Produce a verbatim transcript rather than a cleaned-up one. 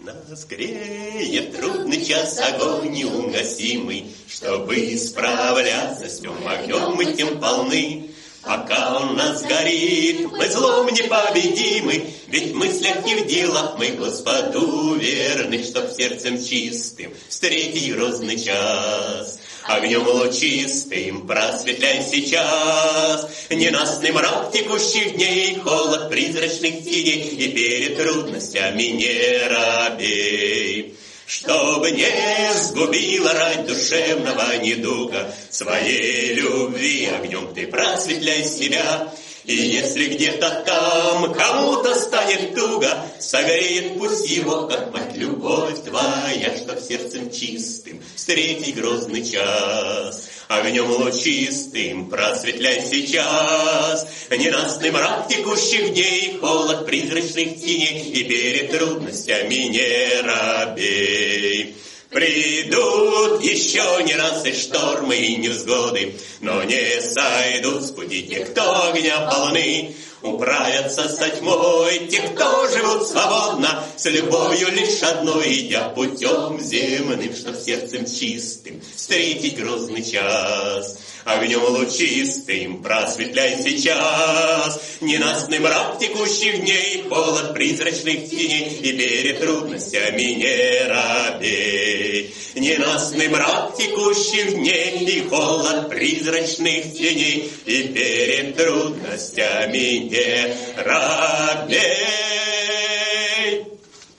Нас греет трудный час огонь неугасимый, чтобы справляться с тем огнем мы тем полны. Пока он нас горит, мы злом непобедимы, ведь в мыслях и в делах мы Господу верны, чтоб сердцем чистым встретить грозный час. Огнем лучистым просветляй сейчас ненастный мрак текущих дней, холод призрачных теней, и перед трудностями не робей. Чтобы не сгубила рать душевного недуга, своей любви огнем ты просветляй себя. И если где-то там кому-то станет туго, согреет пусть его, как мать, любовь твоя, чтоб сердцем чистым встретить грозный час. Огнем лучистым просветляй сейчас ненастный мрак текущих дней, холод призрачных теней, и перед трудностями не робей. Придут еще не раз и штормы, и невзгоды, но не сойдут с пути те, кто огня полны. Управятся со тьмой те, кто живут свободно, с любовью лишь одной, идя путем земным, чтоб сердцем чистым встретить грозный час. Огнем лучистым просветляй сейчас ненастный мрак текущих дней, холод призрачных теней, и перед трудностями не робей. Ненастный мрак текущих дней и холод призрачных теней, и перед трудностями не робей.